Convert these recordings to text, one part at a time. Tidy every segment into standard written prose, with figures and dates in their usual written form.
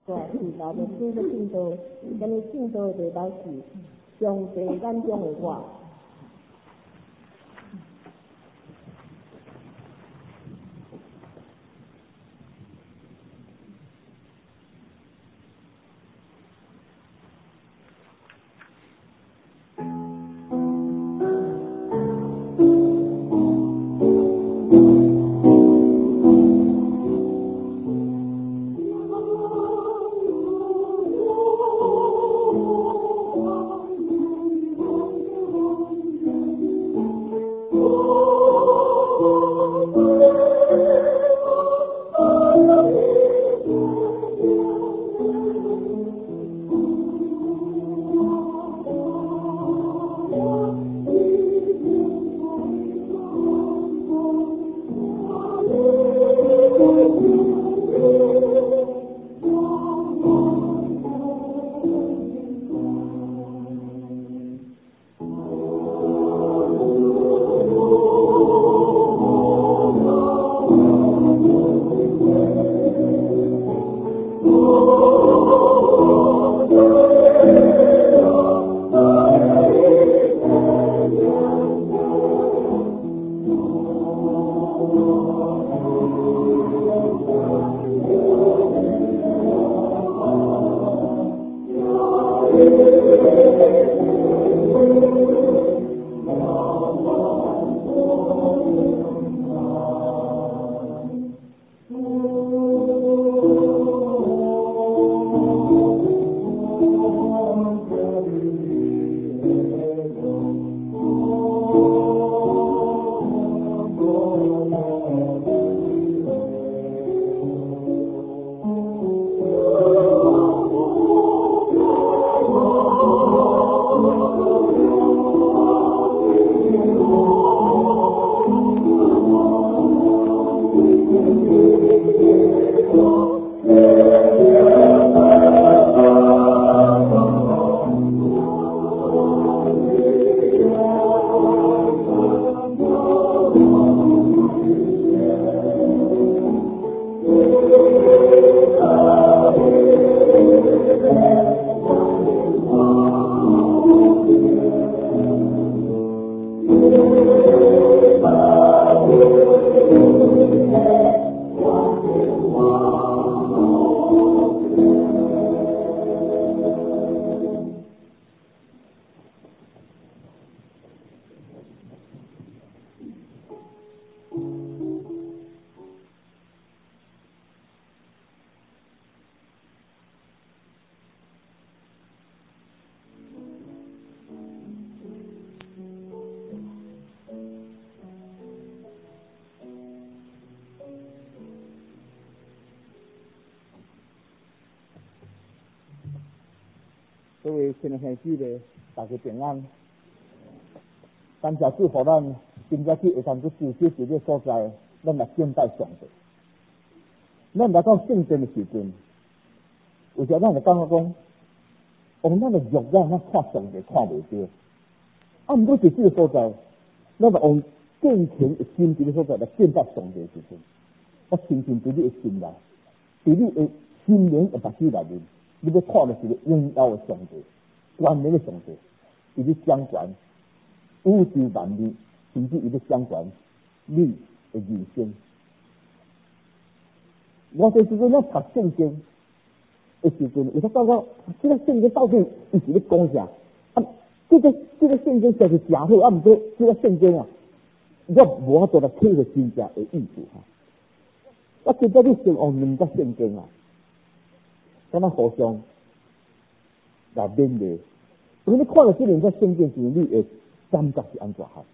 对，是老着做个进度，今日进度就导是上帝眼中的我。 各位亲爱兄弟们，大家平安。感谢主，互咱今仔日会当去住这一个所在，咱来敬拜上帝。咱来到圣殿的时阵，有时候咱就感觉讲，用咱的肉眼咱看上帝看袂到，啊，毋过是这个所在，咱就用敬虔的心这个所在来敬拜上帝的时阵，我深深伫你的心内，伫你的心灵的目睭内面。你要看的是个荣耀的上帝，完美的上帝，伊咧掌管宇宙万物，甚至伊咧掌管你的人生。我这时阵咧读圣经的时阵，有才感觉这个圣经到底伊是咧讲啥？啊，这个圣经就是真好，啊，毋过这个圣经啊，我无法度来体会真正的意思哈。我觉得你先用两个圣经啊。咱们互相来勉励，如果你看了这两个圣经时，你的感觉是安怎哈？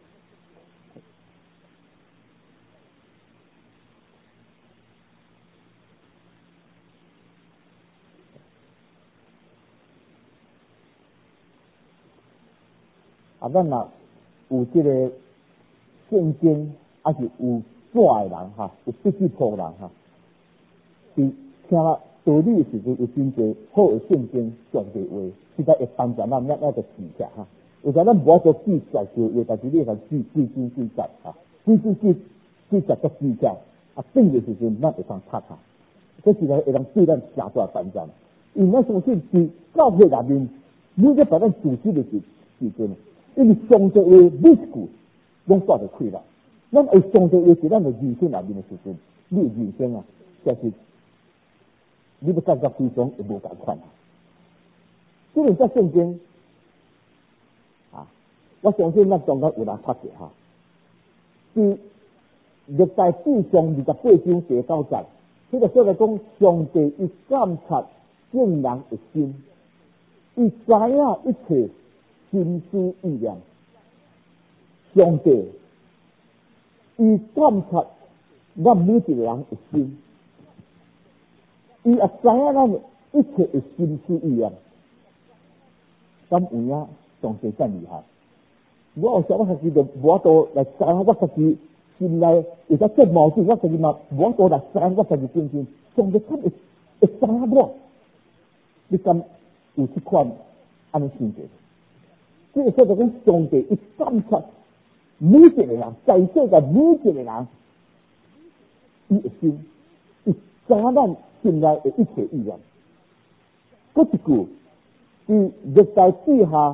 啊，咱若有这个圣经，还是有纸的人哈，有笔记簿人哈，是听了。道理的时阵有真侪好的圣经上帝话，实在会帮助咱那就记起哈。有时咱无法度记起来就话，但是你会记实啊，记实都记起来，啊，等的时阵咱会当读哈。 这是会让对咱正大担当。因为相信伫教会内面，每个把咱组织的时阵，因为上帝话每一句拢带着开啦。咱会上帝话是咱的人生内面的时阵，你的人生啊，就是你要感觉非常会无共款。这个在圣经啊，我相信咱中间有人发觉哈，是历代志上28章第9节，这个说来讲，上帝伊监察众人的心，伊知影一切心思意念。上帝伊监察咱每一个人的心，伊也知影咱一切的心思意念。咁有影上帝真厉害！我有时我自己就无法度来知影我自己心内有只这矛盾，我自己嘛无法度来知影我自己真心。上帝真会知影我，你敢有这款安尼心情？这个说就讲上帝伊监察每一个人，在世的每一个人，伊的心，伊知影咱心内的一切意念。嗰一句。伫历代志下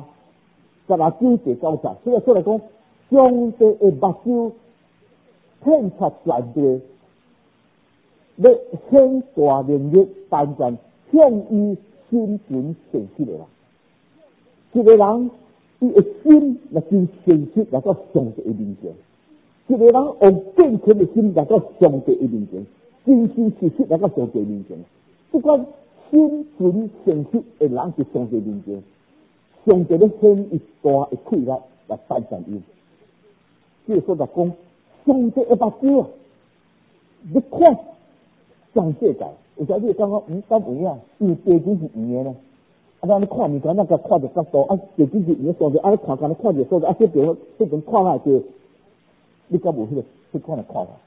18章第9节，这个说来讲，上帝的目睭遍察全地，要显大能力单全向伊心存诚实的人。一个人伊的心若真诚实来到上帝的面前，一个人用健全的心来到上帝的面前，真真实实来到上帝面前，不管。心存诚实的人伫上帝面前，上帝咧显一大的气力来单全伊。这说来讲，上帝的目睭，你看全世界，有时你会感觉敢有影，因为地球是圆的呢。啊，咱你看物件，咱个看着角度，啊，地球是圆，上帝啊，你看，看着所在，啊，这边看下去，你敢有迄款的看法？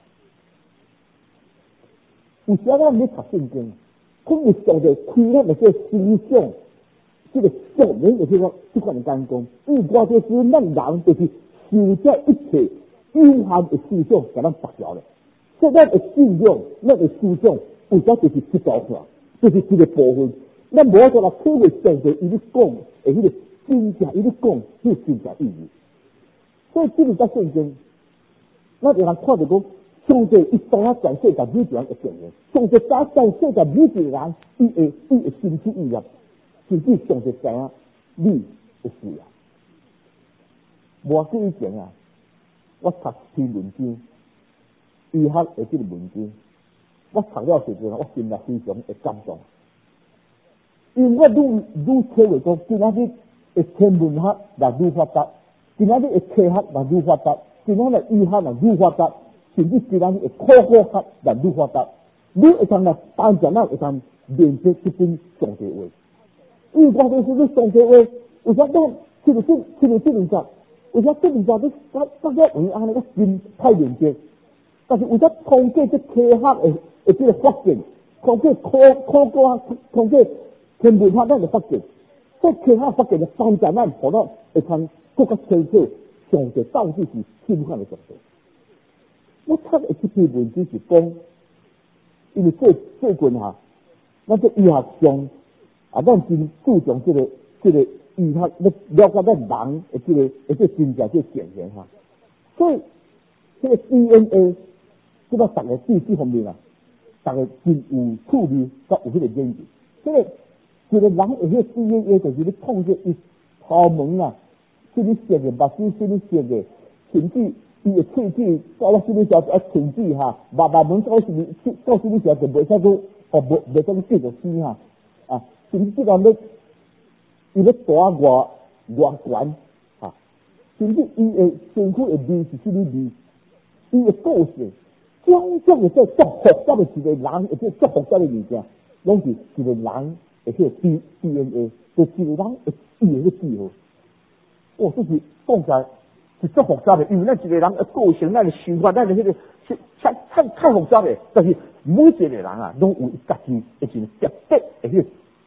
有时咱咧读圣经。可以上帝开咱的这思想，这个属灵的这款的眼光，因为我就是咱人就是受这一切有限的思想给咱拔掉了，所以咱的信仰、咱的思想，有时就是一部分，就是一个部分。咱无法度来体会上帝伊咧讲的迄个真正伊咧讲迄个真正意义。所以这个在圣经，咱有人看着讲。上帝伊知影全世界每一个人的情形，上帝知影全世界每一个人伊的心思意念，甚至上帝知影你的需要。无记以前啊，我读篇文章，医学的这个文章，我读了时阵，我心内非常的感动，因为我愈体会讲，今仔日的天文学也愈发达，今仔日的科学也愈发达，今仔日的医学也愈发达。甚至今仔日的考古学也愈发达，你会通来单纯咱会通连接这本上帝话。因为我就是你上帝话，有啥咱这个证实，有啥证实你大家有安尼个心太连接，但是有啥通过这科学的这个发现，通过考古学，通过天文学咱的发现，这科学发现的单纯咱互咱会通更加清楚上帝到底是什么样的上帝。我读的这篇文章是讲，因为最近哈，咱这医学上啊，咱真注重这个医学，了解咱人的这个真正这现象哈。所以这个 DNA， 这个大家对这方面啊，大家真有趣味，甲有迄个研究。这个一个人的迄个 DNA 就是你控制伊头毛啊，什么色的，目睭什么色的，甚至。伊的喙齿到了什么时候要停止哈？慢慢到什么时候就袂使去袂使去继续生哈啊！甚至这个伊要大外悬哈，甚至伊的身躯的味是什么味？伊的个性，种种的这足复杂的一个人，而且足复杂的物件，拢是一个人的迄个 DNA， 就一个人伊的记号。哦，这是讲起来。是足复杂的，因为咱一个人的个性、咱的想法、咱的迄个是太复杂的。但是每一个人啊，拢有家己一种特别的迄个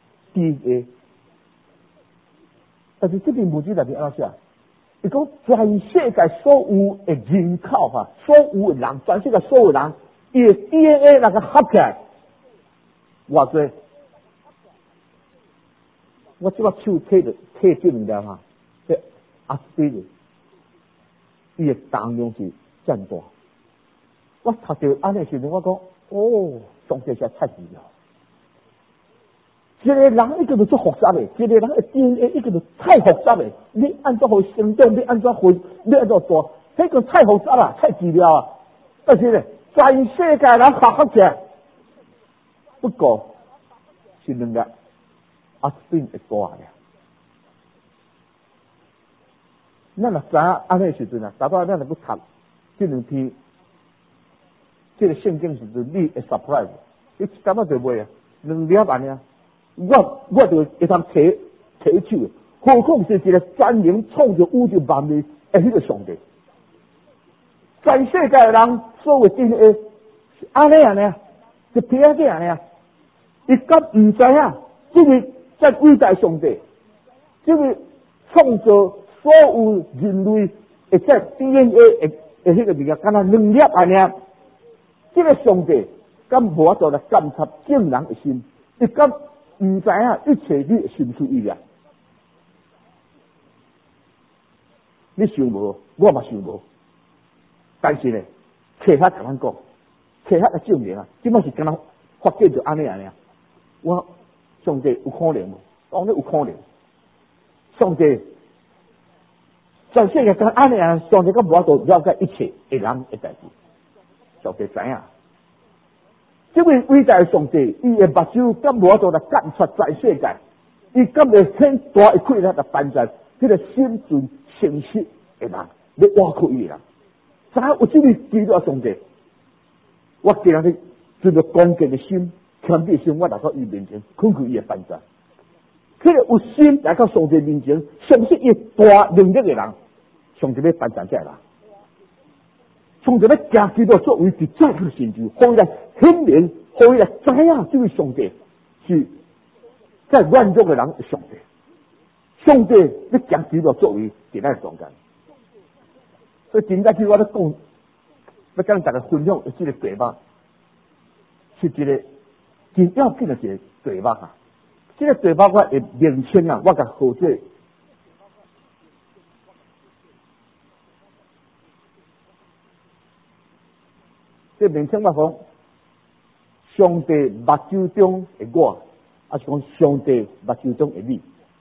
DNA。但是这篇文章内面安怎写？伊讲全世界所有的人口哈，所有的人，全世界所有人，伊的 DNA 那个合起来， 偌济，我即摆手摕进了哈，这阿飞的，伊的重量是真大。我读到安尼时阵，我讲哦，上帝才太奇妙。一个人一个就足复杂的，一个人的 DNA 一个就太复杂的。你按怎去生长，你按怎分，你按怎做，这个太复杂了，太奇妙啊！但是呢，全世界人合起来，不过是两个阿斯汀会大的。咱若知影安尼时阵啊，大概咱若要读这两篇，这个圣经时阵，你会 surprise， 你感觉就袂啊，两粒安尼啊。我就会通摕手，何况是一个专门创造宇宙万物的迄个上帝。全世界的人所有 DNA 是安尼啊，是偏这样啊，伊敢唔知影，这位在伟大上帝，这位创造所有人类的这 DNA 的迄个物件，敢若两粒安尼，这个上帝敢无法度来监察众人的心，伊敢唔知影一切你会心出意料，你想无，我嘛想无，但是呢，科学甲咱讲，科学的证明啊，即摆是敢若发现就安尼啊，我上帝有可能无？当然有可能，上帝全世界敢安尼啊，上帝敢无法度了解一切的人的代志，上帝知影。这位伟大的上帝，伊的目睭敢无法度来监察全世界，伊敢会很大一块来办在迄个心存诚实的人，要挖开伊啦。知影有这位基督上帝，我今日存着恭敬的心、谦卑的心，我来到伊面前，恳求伊的办在。迄个有心来到上帝面前，相信伊大能力的人，上帝要办在这啦。从这个家基督作为第再个成就，可以来显明，可以来知影这位上帝是在万众的人的上帝。上帝要将基督作为在咱中间，所以今仔日我咧讲，要跟大家分享的这个题目，是一个真要紧的一个题目啊。这个题目我的名称啊，我甲号做。这名称我讲，上帝目睭中的我，还是讲上帝目睭中的你。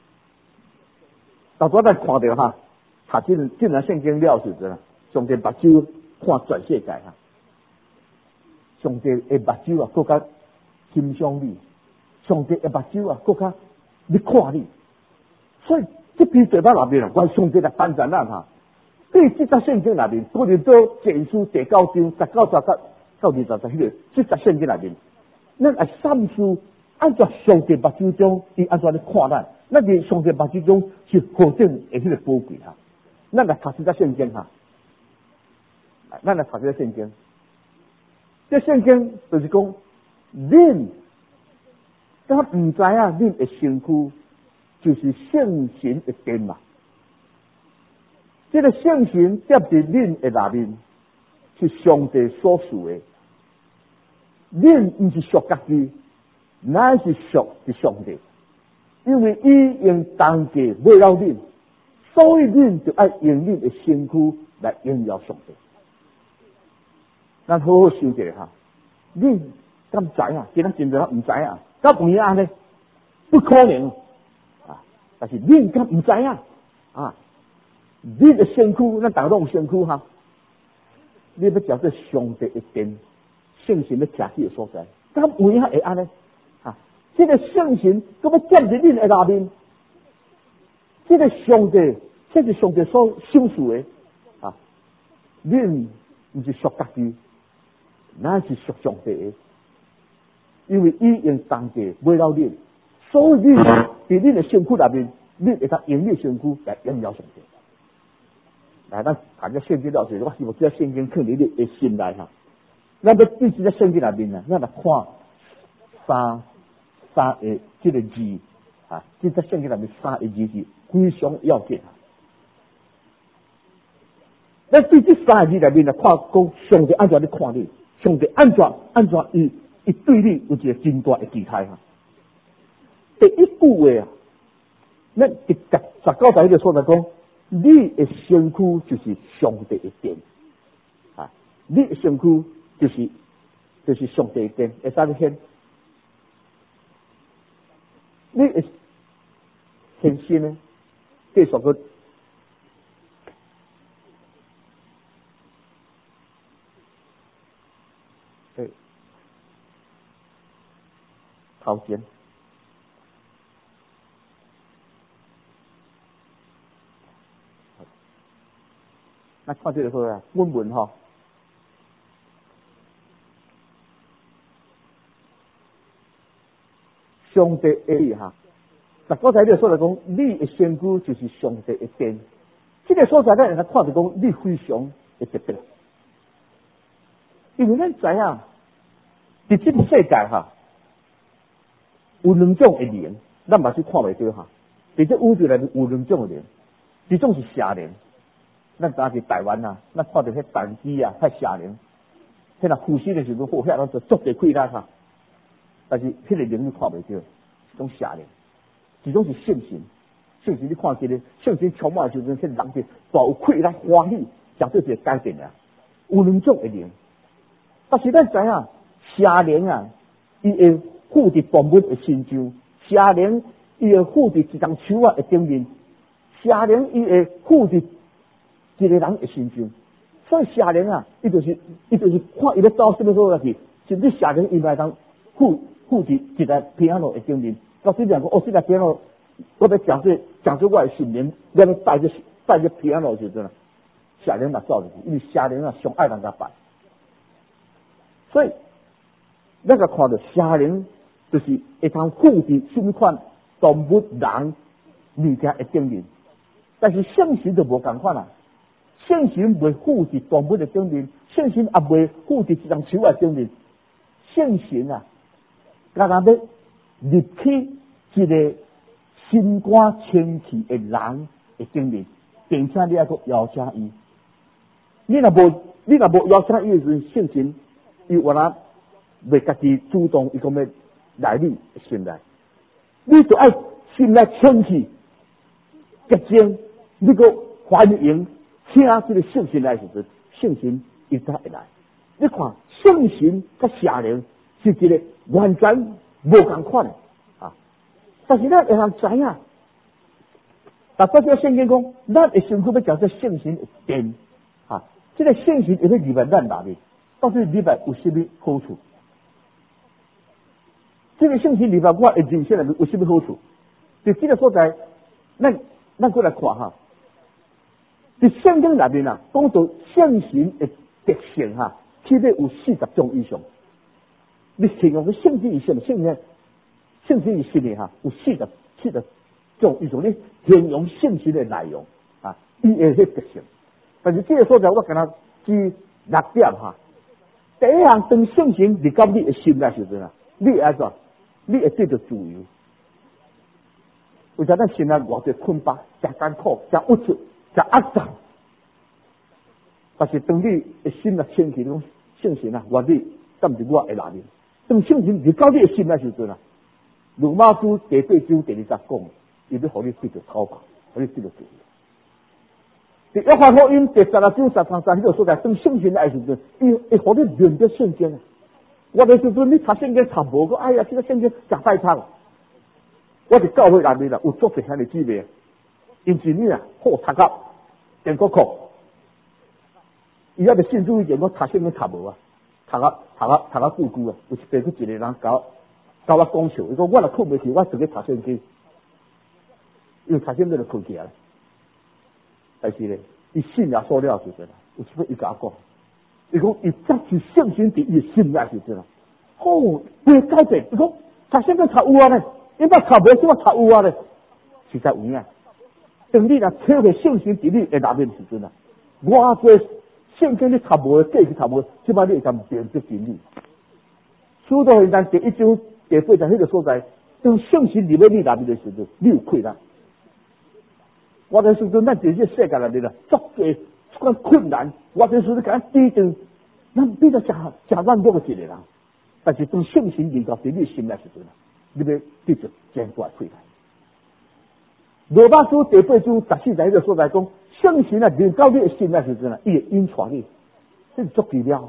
大家咱看到哈，读这段圣经了时阵，上帝目睭看全世界哈，上帝的目睭啊，更加欣赏你；上帝的目睭啊，更加你看你。所以这篇题目内面啊，我上帝来颁赞咱哈。对这则圣经内面，哥林多前书第9章19、20到20迄个这则圣经内面，咱来阐述按照上帝目睭中，伊按照咧看咱，咱伫上帝目睭中是何等的迄个宝贵哈。咱来读这则圣经哈，咱来读这则圣经。这圣经就是讲，恁敢唔知影恁的身躯就是圣神的殿嘛？这个圣神接伫恁的内面，是上帝所赐的。恁唔是属家己，乃是属的上帝。因为伊用同价买了恁，所以恁就要用恁的身躯来荣耀上帝。咱好好想一下哈，恁敢知影？今仔真多人唔知影，敢有影呢？不可能啊！但是恁敢唔知影啊？你的身躯，咱大家拢有身躯哈。你要叫做上帝的殿，圣神的徛起的所在，敢有影会安尼？啊，这个圣神咁要建伫恁的内面，这个上帝，这是上帝所赏赐的啊。恁唔是属家己，乃是属上帝的，因为伊用同价买了恁，所以恁伫恁的身躯内面，恁会当用恁身躯来荣耀上帝。来，咱谈这圣经了时，我希望这圣经放伫你的心内哈。咱要对这圣经内面啊，咱来看三个这个字啊，这圣经内面3个字是非常要紧啊。咱对这3个字内面来看，讲上帝安怎咧看你，上帝安怎伊伊对你有一个真大的期待哈。第一句话啊，咱第19节迄个所在讲，你的身躯就是上帝的殿啊，你的身躯就是上帝的殿，会使你显，你的献身呢，继续个。头前，那看这个说啊，问问哈，上帝的哈，那刚才你说来讲，你的身躯就是上帝的殿，这个所在咱人家看着讲，你非常的特别，因为咱知啊，在这个世界哈。有两种的灵，咱嘛是看袂到哈。在这宇宙内面有两种的灵，一种是邪灵，咱当时台湾啊，咱看到迄弹机啊，迄邪灵，迄若呼吸的时候，好遐拢就足地溃烂哈。但是迄个灵你看袂到，一种邪灵，一种是圣神。圣神你看起来，圣神充满的时阵，迄人就大有溃烂欢喜，相对是改变啊。有两种的灵，但是咱知啊，邪灵啊，伊会附伫动物的身上，邪灵伊会附伫一丛树啊的顶面，邪灵伊会附伫一个人的身上，所以邪灵啊，伊就是看伊咧走什么所去，甚至邪灵伊嘛当附伫一个皮亚诺的顶面。到时讲哦，这个皮亚诺，我要讲出我的信念，然后带着皮亚诺就真啦，邪灵嘛走入去，因为邪灵啊上爱人家拜，所以咱个看到邪灵。就是会通附伫什么款动物、人、物件的顶面，但是圣神就无共款啦。圣神袂附伫动物的顶面，圣神也袂附伫一丛树的顶面。圣神啊，敢若要入去一个心肝清气的人的顶面，并且你还阁邀请伊。你若无邀请伊的时阵，圣神伊原来袂家己主动，伊讲要。来你心内，你就爱心内清气洁净，你个欢迎请这个圣神来时阵，圣神伊才会来。你看圣神甲邪灵是一个完全无共款的啊！但是咱会通知影，但这个圣经讲，咱的身躯要叫做圣神的殿啊！这个圣神会去入来咱内面，到底入来有什么好处？这个圣神里边，我的人生里面有什么好处？就这个所在，咱过来看哈。在圣经里面啊，讲到圣神的特性哈，起码有40种以上。你形容个圣经以上，圣经以上的哈，有40种以上。你形容圣神的内容啊，伊的迄特性。但是这个所在，我跟他举6点哈。第一项，当圣神入到你的心内时阵啊，你会安怎？你会得到自由，为啥咱心内偌侪困巴、真艰苦、真无助、真压榨？但是当你的心啊清气，种圣神啊，原理敢是我的内面。当圣神入到你的心内时阵啊，罗马书第8章第20讲，伊要互你得到超拔，互你得到自由。伫约翰福音第12章13迄个所在，当圣神来时阵，伊会互你面对圣经啊。我的时阵，你读圣经读无个，哎呀，这个圣经真歹读。我伫教会内面啦，有足侪遐个姊妹，因是你啊，好读到电国课，伊还伫信主以前，我读圣经读无啊，读啊久久啊。有一边去一个人教我讲笑，伊讲我若困袂去，我直接读圣经，因为读圣经就困起来了。但是咧，伊信耶稣了时阵，有一摆伊甲我讲。伊讲，伊这是圣神伫伊心内时阵啦。哦，会改变。伊讲，读圣经读有啊咧，因捌读无，怎么读有啊咧？实在有影。当你若体会圣神伫你的内面时阵啊，偌济圣经你读无，过去读无，即摆你会当变得真理。书到现在第1章第8节迄个所在，当圣神入到你内面的时阵，你有困难。我的时阵，咱伫这世界内面啦，足济款困难。我这时阵甲咱抵挡，咱比较真软弱的一个人。 但是当圣神临到伫你心内时阵啊，你要得着真大快乐。罗马书第8章14节迄个所在讲，圣神啊临到你的心内时阵啊，伊会引带你，这是足奇妙。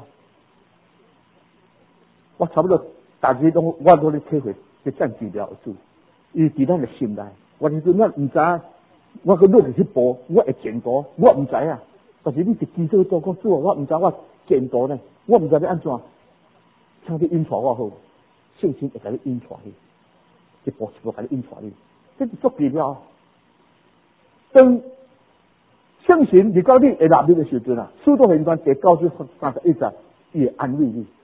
我差不多大家拢我都咧体会，这真奇妙的主，伊伫咱的心内。我时阵咱唔知影，我去落去步，我会前途，我唔知啊。但是你是基督徒讲主，我唔知我前途呢，我唔知要安怎，请你引带我好，圣神会甲你引带你，一步一步甲你引带你，这是足奇妙。当圣神入到你的内面的时阵啊，使徒行传第9章31节，伊会安慰你。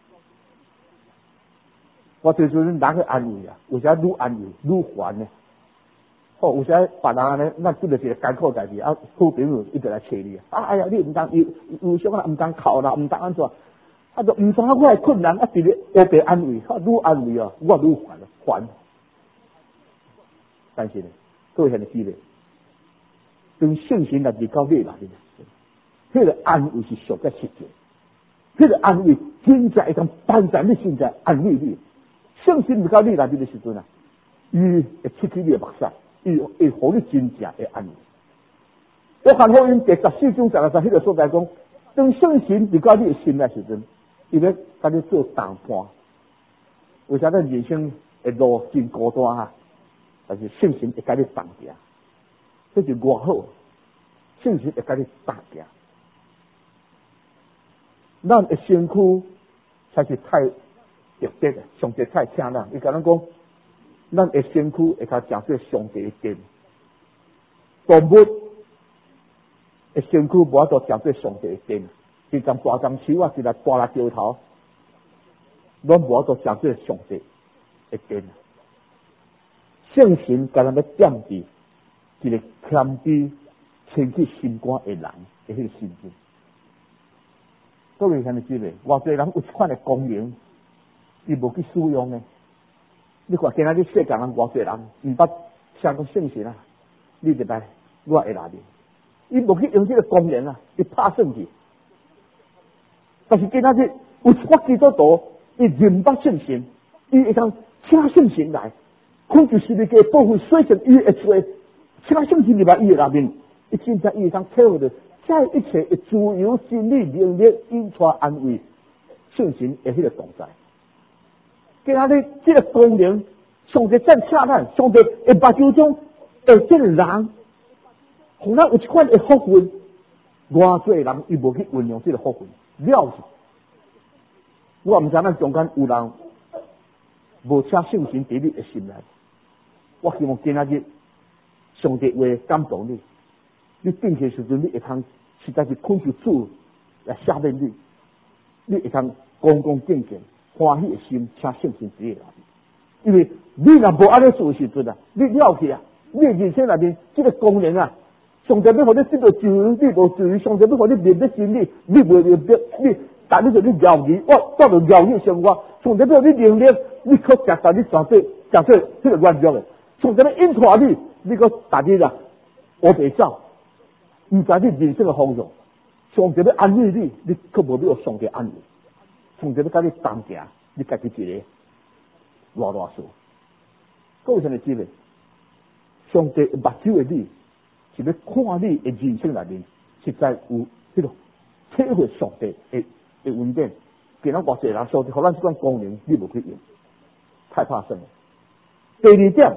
我最阵人去安慰啊，有时愈安慰愈烦呢。哦，有时别人呢，咱拄着一个艰苦代志啊，好朋友伊就来找你啊。哎呀，你唔当忧伤啦，唔当哭啦，唔当安怎？啊，就唔知我的困难啊，直咧我被安慰，愈安慰啊，我愈烦。但是呢，各位兄弟姊妹，当圣神来入到你内面，迄个安慰是上个实际，迄个安慰真正会当放在你心内安慰你。圣神入到你内面的时阵啊，伊会刺激你的目屎，伊会互你真正的安慰。约翰福音第14章16节迄个所在讲，当圣神入到你的心内时阵，伊要甲你做谈判。为啥咱人生的路真孤单啊？但是圣神会甲你同行，这就偌好。圣神会甲你同行，咱的身躯才是太特别的，上帝太请咱。伊甲咱讲，咱的身躯会甲成做上帝的殿。动物的身躯无法度成做上帝的殿，一张大张手啊，一来大来石头，咱无法度成做上帝的殿。圣神甲咱要点伫一个谦卑、清洁心肝的人的迄个心境。各位兄弟姊妹，偌侪人有一款的功能，伊无去使用呢。你看今仔日世界人偌侪人毋捌相讲圣神啊，你就来我的内面，伊无去用这个功能啊，伊拍算去。但是今仔日有一寡基督徒，伊认捌圣神，伊会当请圣神来。控制世界部分水成伊的罪，请圣神入来伊的内面，伊真正伊会当体会到，这一切的自由、真理、能力、引带、安慰，圣神的迄个同在。今仔日这个功能，上帝真请咱，上帝会目睭中会这个人，互咱有一款的福分，偌侪人伊无去运用这个福分，了不起。我唔知咱中间有人无请圣神伫你的心内。我希望今仔日上帝话感动你，你定起时阵，你会通实在是恳求主来赦免你，你会通恭恭敬敬、欢喜的心，请圣神之类的。因为你若无安尼做时阵啊，你了去啊，你人生内面这个功能啊，上帝要互你得到自由，你无自由；上帝要互你面对真理，你袂面对，你但你就你疗愈，我到了疗愈生活，上帝要你能力，你可食到你绝对这个软弱的。上帝要引带你，你个大日啊，我袂走，唔知你人生的方向。上帝要安慰你，你可无要上帝安慰。上帝要甲你同行，你家己一个啰啰嗦。各位兄弟姊妹，上帝目睭的你，是要看你的人生内面，实在有迄种体会上帝的恩典。今仔偌济人上帝互咱这款功能，你无去用，太怕生了。第二点。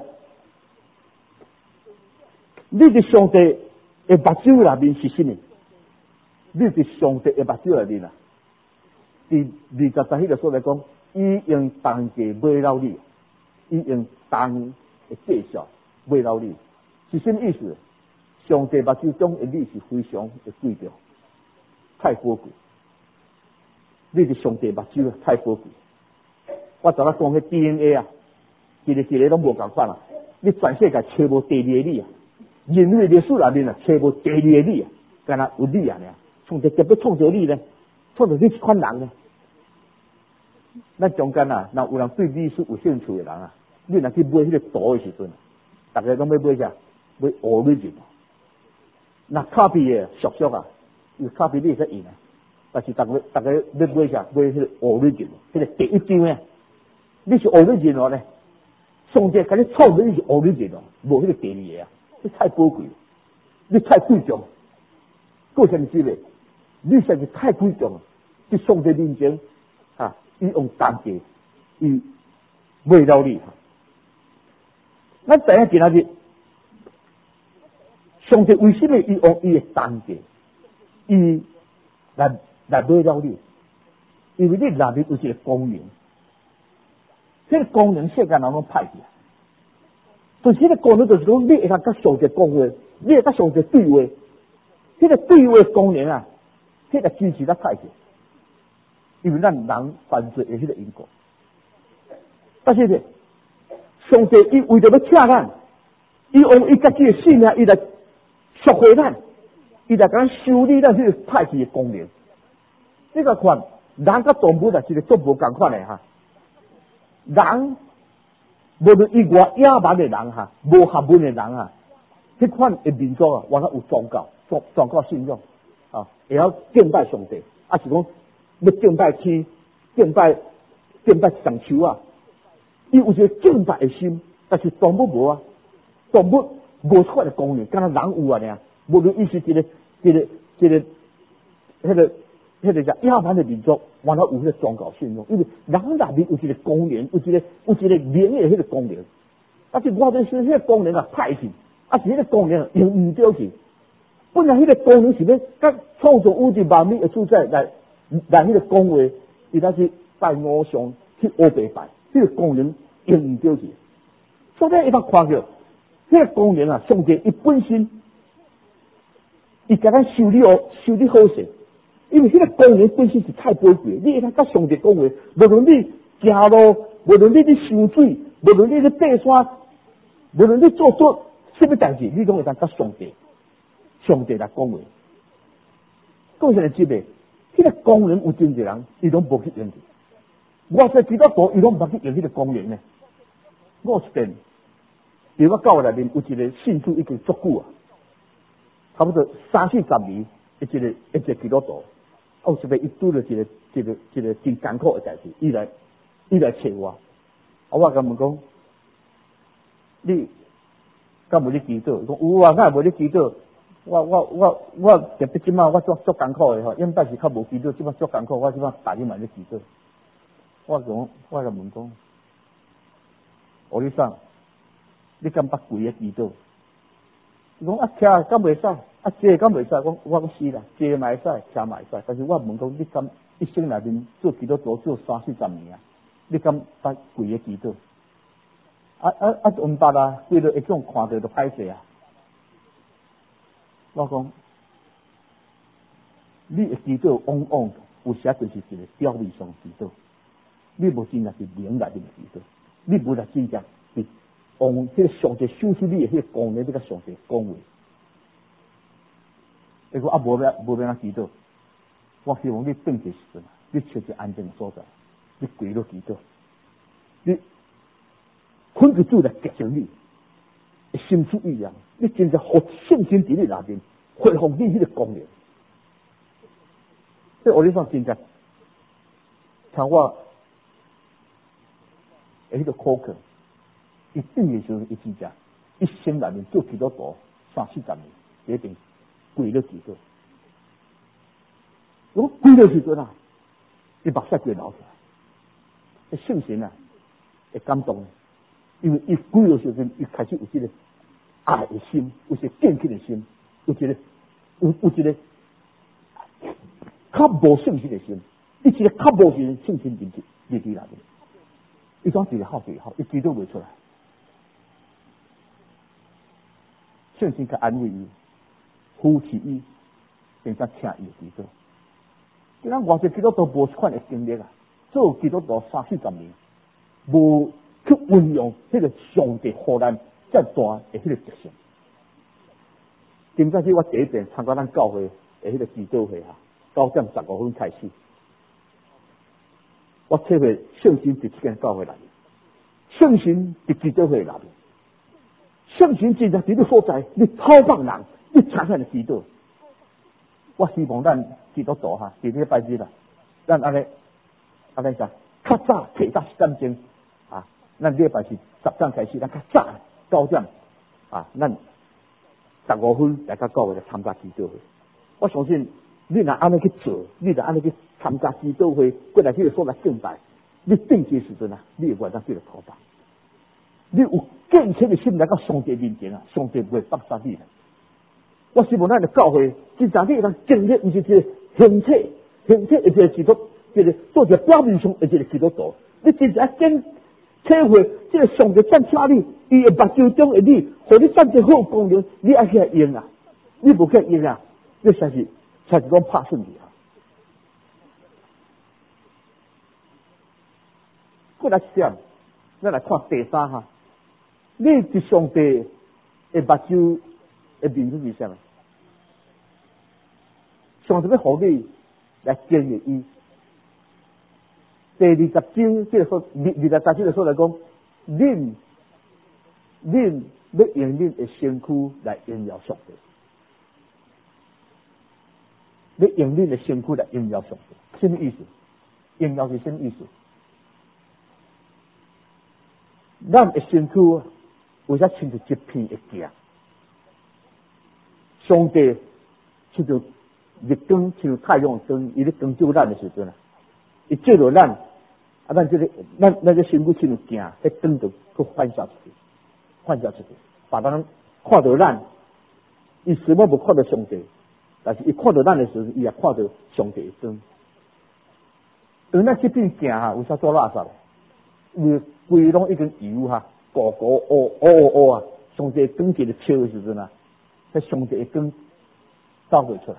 你伫上帝的目睭内面是什么？你伫上帝的目睭内面啊，第20节迄个所在讲，伊用重价买了你，伊用重的介绍买了你，是什么意思？上帝目睭中的你是非常的贵重，太宝贵。你伫上帝目睭太宝贵。我昨仔讲迄 DNA 啊，一个拢无共款啊，你全世界找无第二个你啊。人类历史内面啊，找无第二个你啊，干那有你啊呢？上帝特别创造你呢，创造你一款人呢。咱中间啊，若有人对历史有兴趣的人啊，你若去买迄个图的时阵，大家拢要买啥？买origin。那卡比的俗俗啊，有卡比你会使用啊，但是大家要买啥？买迄个origin，迄个第一张啊， 你是学你人哦呢？上帝给你创造你是学你人哦，无迄个第二个啊，你太宝贵，你太贵重，过什么之类？你实在太贵重了，在上帝面前啊，伊用单价，伊买了你。咱知影今仔日，上帝为什么伊用伊的单价，伊来买了你？因为你内面有一个功能，这个功能世界人拢歹去，就是这个功能就是讲，你会当甲上帝讲话，你会甲上帝对话，这个对话功能啊，这个支持咱歹去，因为咱人犯罪的迄个因果。但是呢，上帝伊为着要请咱，伊用伊家己的性命，伊来赎回咱，伊来甲咱修理咱迄个歹去的功能。这个看人甲动物啊，是个足无共款的哈。人无论伊外野蛮的人哈，无学问的人哈，迄款的民族啊，往往有宗教信仰啊，会晓敬拜上帝，啊是讲要敬拜天，敬拜上树啊，伊有一个敬拜的心，但是动物无啊，动物无出来的功能，敢若人有啊尔。无论伊是一个迄个叫野蛮的民族，往往有迄个宗教信仰，因为人内面有一个功能，有一个灵的迄个功能。但是我哋说迄个功能啊歹去，啊是迄个功能用唔对去。本来迄个功能是要甲创造宇宙万物的主宰来迄个讲话，伊那是拜偶像去黑白拜，迄个功能用唔对去。所以伊当看着迄个功能啊，上帝伊本身，伊甲咱修理好势。因为迄个功能本身是太宝贵，你会当甲上帝讲话，无论你行路，无论你收水，无论你爬山，无论你做什么代志，你拢会当甲上帝来讲话。讲起来即个，迄个功能有真侪人，伊拢无去用。我说基督徒，伊拢无去用迄个功能呢。我一遍，伫我教会内面有一个信主已经足久啊，差不多30-40年，一个基督徒。哦，是被伊拄着一个真艰苦的代志，伊来找我，我甲问讲，你敢无咧祈祷？伊讲有啊，敢会无咧祈祷？我特别即摆我足艰苦的吼，因但是较无祈祷，即摆足艰苦，我即摆大日嘛咧祈祷。我甲问讲，何里生，你敢捌跪咧祈祷？伊讲啊，徛敢袂使。啊，这敢袂使？我讲是啦，这嘛会使，徛嘛会使。但是我问讲，你敢一生内面做基督徒做30-40年啊？你敢捌跪咧祈祷？唔捌啊，跪了会种看到就歹势啊。我讲，你的祈祷往往有时就是一个表面上祈祷，你无真正是灵内面祈祷，你无来真正是往迄个上帝修出你的迄个功能，你甲上帝讲话。伊讲啊，无要祈祷，我希望你转去时阵，你找一个安静的所在，你跪落祈祷，你恳求主来洁净你，心出意念，你真正互信心伫你内面，恢复你迄个功能。所以我哩算真正，像我迄个口渴，伊转的时候，伊真正一生内面做基督徒30-40年，一定。跪了几个，我跪了几个啦，伊目屎就流出来，圣神啊，会感动，因为伊跪了时阵，伊开始有这个爱的心，有一个敬虔的心，有一个较无圣心的心，伊一个较无圣心进内面，伊讲一个好，伊祈祷袂出来，圣神甲安慰伊。扶持伊，并且请伊祈祷。今仔外籍基督徒无款的经历啊，做基督徒30-40年，无去运用迄个上帝互咱遮大的迄个特性。今仔日我第一遍参加咱教会的迄个祈祷会哈，9点15分开始，我体会圣神伫这间教会内面，圣神伫祈祷会内面，圣神真正伫你所在，你讨放人。你常常的祈祷，我希望咱基督徒哈，伫这拜日啦，咱安尼啥，较早提早3点钟咱礼拜是10点开始，咱较早9点啊，咱15分来到9月来参加祈祷会。我相信你若安尼去做，你若安尼去参加祈祷会，过来去个所来敬拜，你定期时阵啊，你会原当去个讨答。你有建设的心来到上帝面前啊，上帝不会放杀你的。我希望咱的教会，真正你能建立，不是一个形体一个基督，一个做一个表面上一个基督徒。你真正体会这个上帝赞请你，伊的目睭中的你，和你赞这好功能，你爱去用啊，你不去用啊，你才是讲拍算你啊。过来想，咱来看第三哈。你伫上帝的目睭的面孔是啥物？上帝要互你来经历伊。第20章这个说，20章的说来讲，恁要用恁的身躯来荣耀上帝，要用恁的身躯来荣耀上帝，什么意思？荣耀是什么意思？咱的身躯为啥亲像一片的镜？上帝亲像日光，亲像太阳光，伊咧光照咱的时阵啊，伊照着咱，啊，咱这身躯亲像镜，迄光就去反射出去，把人看到咱，伊什么无看到上帝，但是伊看到咱的时候，伊也看到上帝的光。而咱这片镜哈，为啥做垃圾？因为规拢已经油哈，糊糊啊！上帝光一个照的时阵啊，迄上帝的光走袂出来，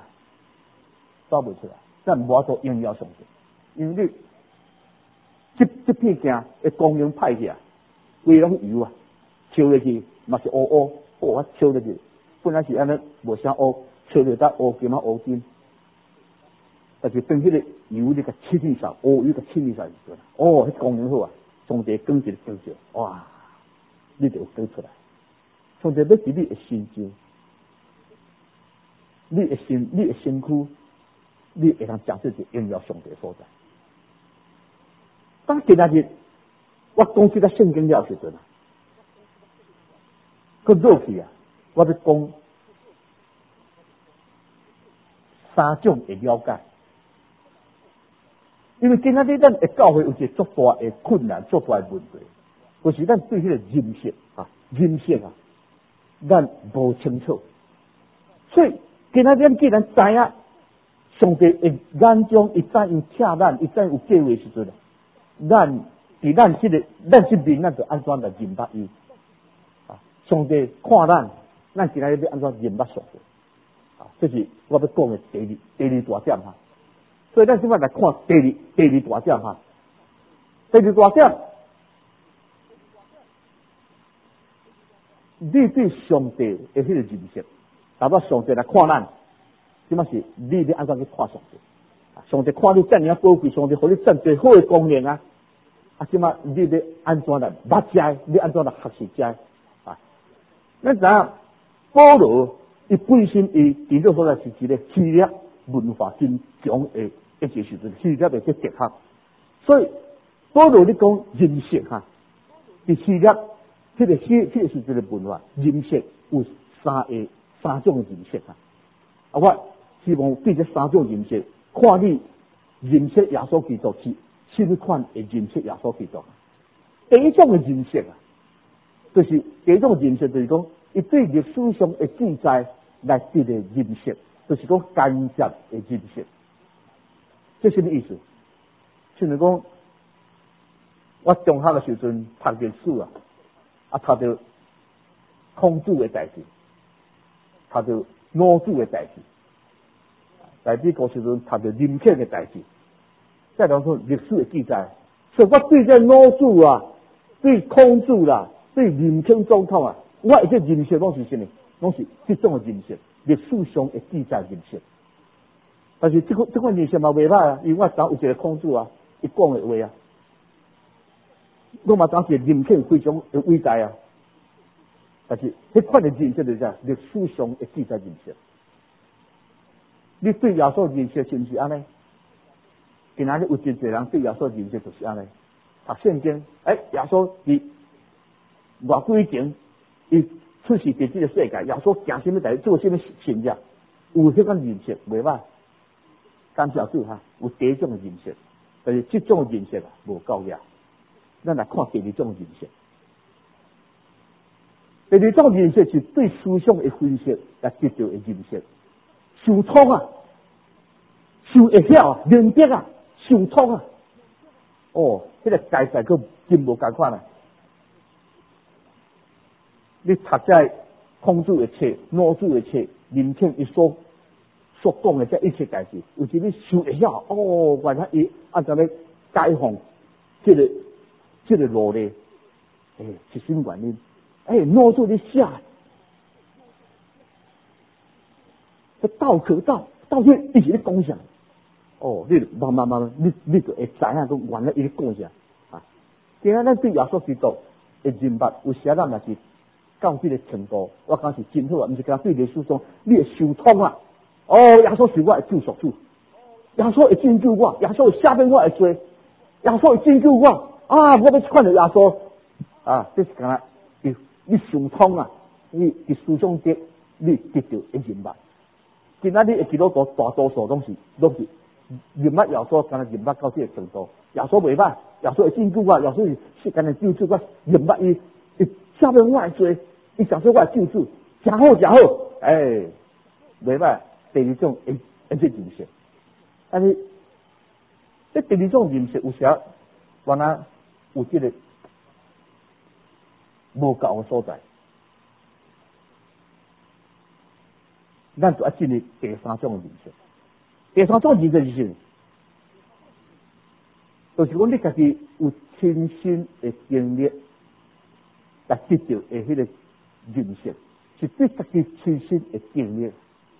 咱无法度荣耀上帝，因为你这片镜的光明派去啊，规拢油啊，照入去嘛是乌啊，照入去本来是安尼无啥乌，照入到乌金啊乌金，但是当迄个油你甲切去上，乌油甲切去上时阵，迄光明好啊！上帝光一个光照，哇！你就有光出来。上帝要伫你的心中，你的身躯，你会通讲出一荣耀上帝的所在。当今仔日我讲这个圣经了时阵啊，佮落去啊，我要讲3种的了解。因为今仔日咱的教会有一个足大的困难、足大的问题，就是咱对迄个人性啊，咱无清楚。所以今仔日咱既然知影上帝的眼中伊怎样请咱，伊怎样有计划时阵，咱这边咱就安怎来认捌伊啊？上帝看咱今仔日要安怎认捌上帝啊？这是我要讲的第二大点哈。所以咱现在来看第二大点哈。第二大点，你对上帝的迄个认识，达到上帝来看咱，即嘛是你要安怎去看上帝？上帝看你遮尔宝贵，上帝互你遮侪好的功能啊！即嘛你要安怎来捌遮？你安怎来学习遮？啊！咱知影保罗伊本身伊伫落所在是一个希腊文化真强的。一个时阵，希腊的这哲学，所以保罗你讲人性哈，伫希腊这个时阵的文化，人性有三种人性啊。我希望对这3种人性，看你认识耶稣基督是什么款的认识耶稣基督。第一种的人性啊，就是第一种人性，就是讲伊对历史上的记载来得的人性，就是讲干涉的人性。这什么意思？就是讲，我中学的时阵读历史啊，读到孔子的代志，读到老子的代志，在美国时阵读到林肯的代志，再讲说历史的记载。所以我对这老子啊，对孔子啦，对林肯总统啊，我一个认识拢是什么？拢是这种的认识，历史上的记载认识。但是这款认识嘛袂歹啊，因为我当有一个孔子啊，伊讲的话啊，我嘛当是林肯非常的伟大啊。但是迄款的认识就是啥？历史上的记载认识。你对耶稣认识是毋是安尼？今仔日有真侪人对耶稣认识就是安尼。 读圣经，耶稣伫偌久以前，伊出世伫这个世界，耶稣行什么代志，做什么行业，有迄款认识袂歹。感谢主哈，有第一种的认识，但是这种认识无够呀。咱来看第二种认识。第二种认识是对思想的分析来得到的认识，想通啊，想会晓啊，明白啊，想通啊。哦，这个界限佫真无共款啊！你读这孔子的册、老子的册，聆听伊所讲的这一切代志，有时你想会晓哦，原来伊按怎样解放这个路呢？是什么原因？老子你写，这道可道，到底伊是咧讲啥？哦，你慢慢，你就会知影讲原来伊咧讲啥啊！今仔咱对耶稣基督的认捌，有时咱也是到这个程度，我讲是真好啊，毋是讲对历史上你会想通啊！哦，耶稣是我的救赎主，耶稣会拯救我，耶稣会赦免我的罪，耶稣会拯救我啊！我要看到耶稣啊，这是干啦？你想通啊！你伫思想中你得到的认捌。今仔日的基督徒大多数拢是认捌耶稣，干啦认捌到这个程度。耶稣袂歹，耶稣会拯救我，耶稣是干啦救主我，认捌伊赦免我的罪，伊成做我的救主，真好真好。袂歹。第二种这认识，但是这第二种认识有时原来有这个无够的所在，咱就要进入第三种认识。第三种认识是什么？就是讲你家己有亲身的经历来得到的迄个认识，是对家己亲身的经历。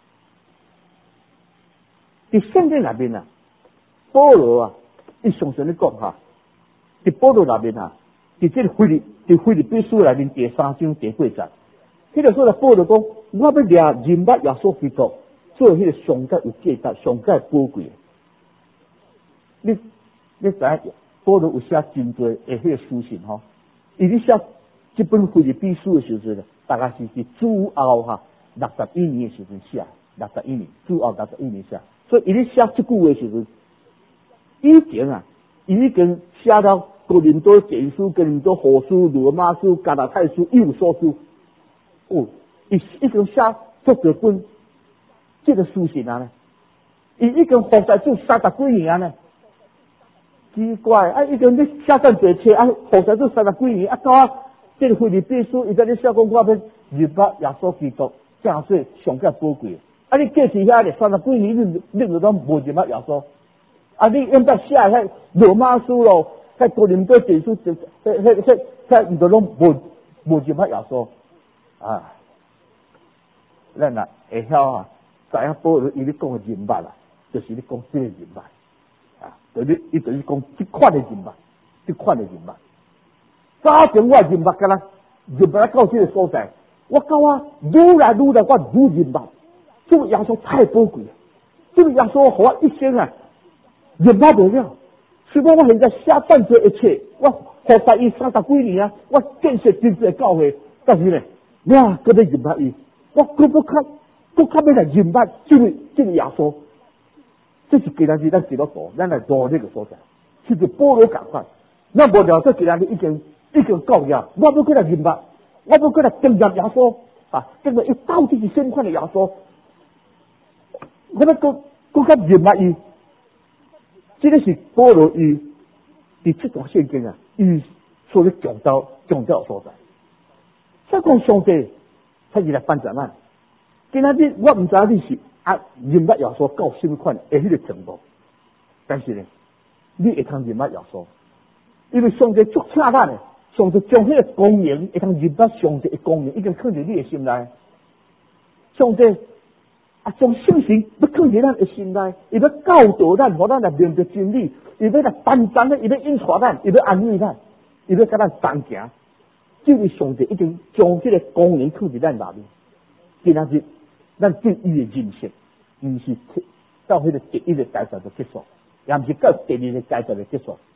伫圣经内面啊，保罗啊，伊常常咧讲哈，伫保罗内面啊，伫这个腓立比书内面第3章第8节，迄个说的保罗讲，我要抓认捌耶稣基督，做迄个上界有价值、上界宝贵的。你知影保罗有写真多的迄个书信吼，伊咧写这本腓立比书的时阵，大概是主后哈61年的时阵写，61年，主后61年写。所以伊咧写这句话的时阵，以前啊，伊已经写到哥林多前书、哥林多后书、罗马书、加拉太书、以弗所书。哦，伊已经写足多本这个书信啊，伊已经服侍主30几年啊呢。奇怪啊，已经你写咁多册啊，服侍主30几年啊，到啊这个腓立比书，伊在咧写讲我要认捌耶稣基督，正说上界宝贵。啊！你过去遐咧30几年，你就拢无认捌耶稣。啊！你应该写迄罗马书咯，迄哥林多前书，你就拢无认捌耶稣啊！咱啊会晓啊，知影保罗伊咧讲的认捌啊，就是咧讲这个认捌啊，伊就是讲这款的认捌，这款的认捌。早前我认捌干啦，认捌到这个所在，我到啊愈来我愈认捌。这个耶稣太宝贵了，这个耶稣互我一生啊认捌不了。虽然我现在写犯罪一切，我服侍伊30几年啊，我建设真多教会，但是呢，我搁咧认捌伊，我搁较要来认捌这个耶稣。这是今仔日咱基督徒，咱来做这个所在，是就保罗共款。咱无了，这今仔日已经够了，我要过来认捌，我要过来经验耶稣啊，经验伊到底是什么款的耶稣。我要更较认捌伊，这个是保罗伊伫这段圣经啊，伊所咧强调所在。再讲上帝，他是来帮助咱。今仔日我唔知你是认捌耶稣到什么款的迄个程度，但是呢，你会通认捌耶稣，因为上帝足请咱的，上帝将迄个光明会通认捌上帝的光明，已经放伫你的心内。上帝。将圣神要放伫咱的心内，伊要教导咱，互咱来明白真理，伊要来担当咱，伊要引带咱，伊要安慰咱，伊要甲咱同行。这位上帝已经将这个光明放伫咱内面。今仔日，咱对伊的认识，毋是到迄个第一个阶段就结束，也毋是到第二个阶段就结束。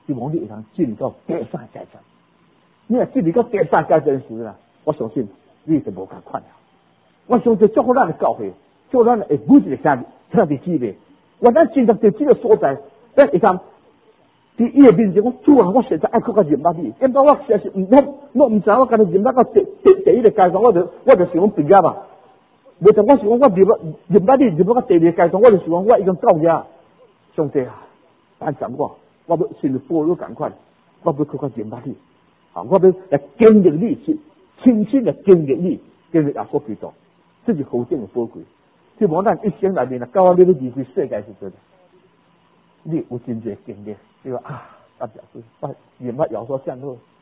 希望你会通进到第三阶层。你若进入到第三阶层时啦，我相信你就无共款了。我相信祝福咱的教会，祝福咱的每一个兄弟姊妹，我咱进到这个所在，咱会通伫伊的面前讲，主啊，我实在爱更加认捌你，因为我实是我唔知我今日认捌到第一个阶段，我就想讲毕业啊。袂当我想讲我认捌你，认捌到第二个阶段，我就想讲我已经到遐。上帝啊，安怎我要先保罗共款，我要更加认捌你，啊，我要来经历你，亲身来经历你，经历耶稣基督，这是何等的宝贵！希望咱一生内面啊，到我要离开世界时阵，你有真侪经历，你说啊，感谢主，我认捌耶稣真好。